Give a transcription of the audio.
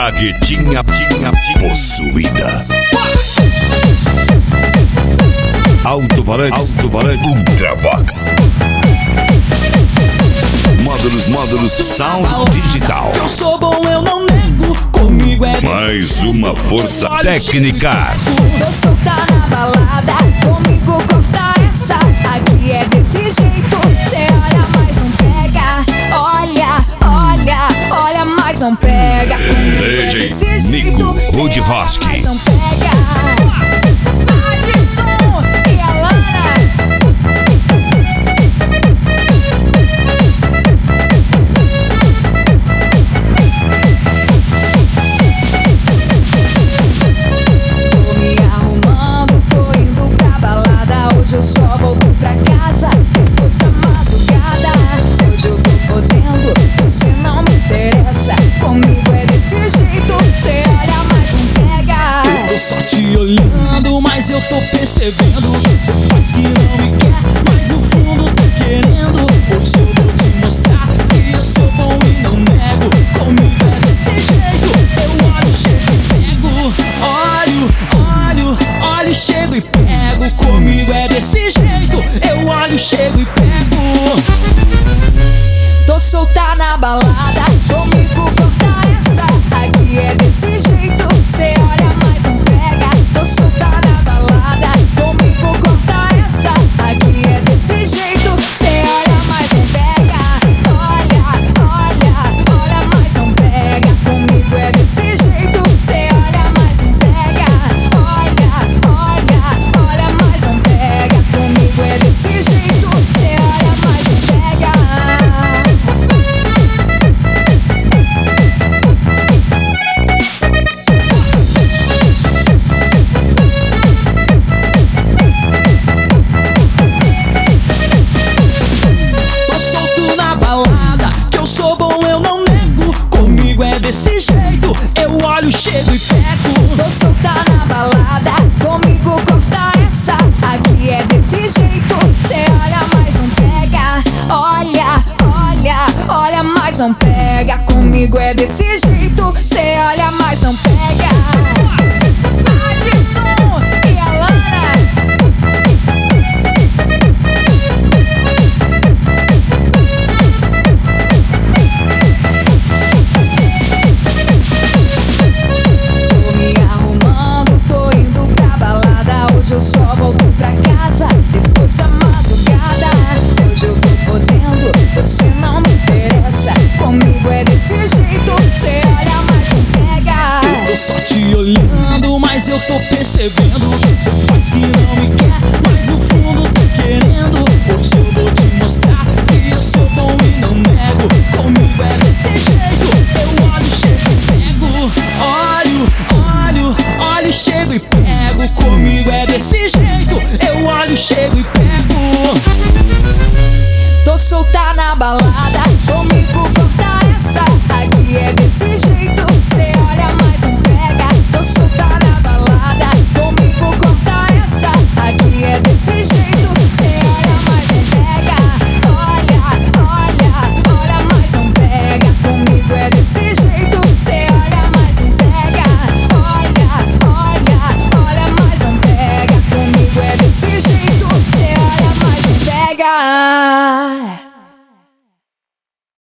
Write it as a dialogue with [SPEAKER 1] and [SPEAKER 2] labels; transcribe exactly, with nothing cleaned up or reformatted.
[SPEAKER 1] A guetinha, tinha, tinha possuída. Alto-falante, alto-falante, Ultravox. Módulos, módulos, sound digital.
[SPEAKER 2] Eu sou bom, eu não nego. Comigo é
[SPEAKER 1] mais uma força técnica.
[SPEAKER 3] Tô solta na balada, comigo corta essa. Aqui é desse jeito, cê olha, mas não pega. Olha, olha, olha, mas não pega. Comigo
[SPEAKER 1] D J
[SPEAKER 3] é desse
[SPEAKER 1] Nico
[SPEAKER 3] jeito, cê olha,
[SPEAKER 1] Rudvoski.
[SPEAKER 3] mas não pega. Adson e a Lara. Hoje eu só volto pra casa depois da madrugada. Hoje eu tô podendo, você não me interessa. Comigo é desse jeito, cê olha, mas não pega.
[SPEAKER 2] Eu tô só te olhando, mas eu tô percebendo. Você faz que não me quer, mas no fundo tá querendo. Hoje eu vou te mostrar que eu sou bom e não nego. Comigo é desse jeito, eu olho, chego e pego. Olho, olho, olho, chego e pego. Comigo é desse jeito, eu olho, chego e pego.
[SPEAKER 3] Tô solta na balada, comigo corta essa. Aqui é desse jeito, cê olha, mas não pega. Tô solta na balada, comigo corta essa. Aqui é desse jeito, cê olha, mas não pega. Olha, olha, olha, mas não pega. Comigo é desse jeito, cê olha, mas não pega. Olha, olha, olha, mas não pega. Comigo é desse jeito, cê olha, mas não pega.
[SPEAKER 2] Tô solto na balada, que eu sou bom, eu não nego. Comigo é desse jeito, eu olho, chego e pego.
[SPEAKER 3] Tô solta na balada, comigo corta essa. Aqui é desse jeito, cê olha, mas não pega. Olha, olha, olha, mas não pega. Comigo é desse jeito, cê olha, mas não pega. Adson e a Lara. Hoje eu só volto pra casa depois da madrugada. Hoje eu tô podendo, você não me interessa. Comigo é desse jeito, cê olha, mas não pega.
[SPEAKER 2] Eu tô só te olhando, mas eu tô percebendo. Você faz que não me quer, mas